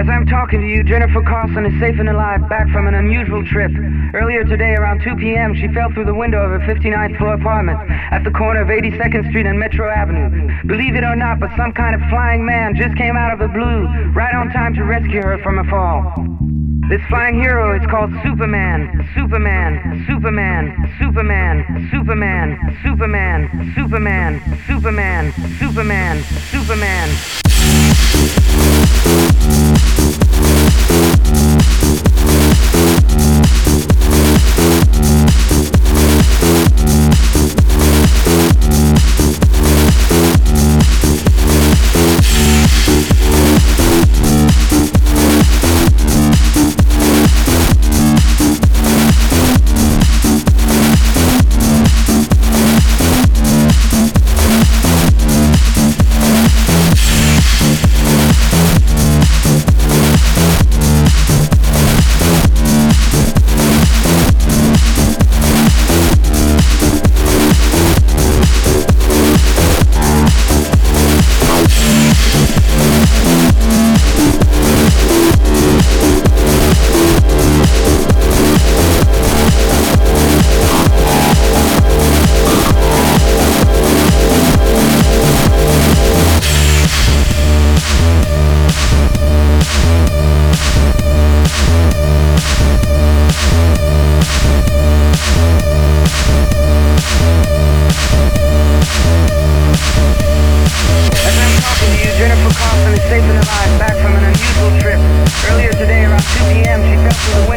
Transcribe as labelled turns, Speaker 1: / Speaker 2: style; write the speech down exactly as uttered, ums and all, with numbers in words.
Speaker 1: As I'm talking to you, Jennifer Carlson is safe and alive, back from an unusual trip. Earlier today, around two p.m., she fell through the window of her fifty-ninth floor apartment at the corner of eighty-second Street and Metro Avenue. Believe it or not, but some kind of flying man just came out of the blue, right on time to rescue her from a fall. This flying hero is called Superman, Superman, Superman, Superman, Superman, Superman, Superman, Superman, Superman, Superman. Jennifer Carlson is safe and alive, back from an unusual trip. Earlier today, around two p.m., she fell through the window